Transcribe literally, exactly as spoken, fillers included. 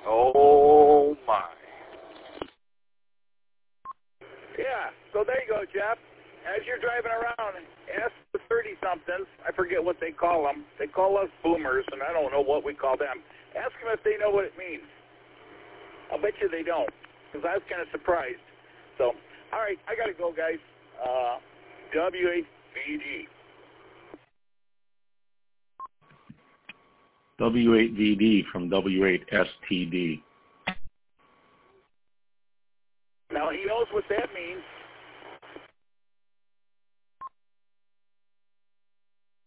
Oh, my. Yeah, so there you go, Jeff. As you're driving around, ask the thirty-somethings. I forget what they call them. They call us boomers, and I don't know what we call them. Ask them if they know what it means. I'll bet you they don't, because I was kind of surprised. So, all right, I got to go, guys. Uh, W eight V D. W eight V D from W eight S T D. Now, he knows what that means.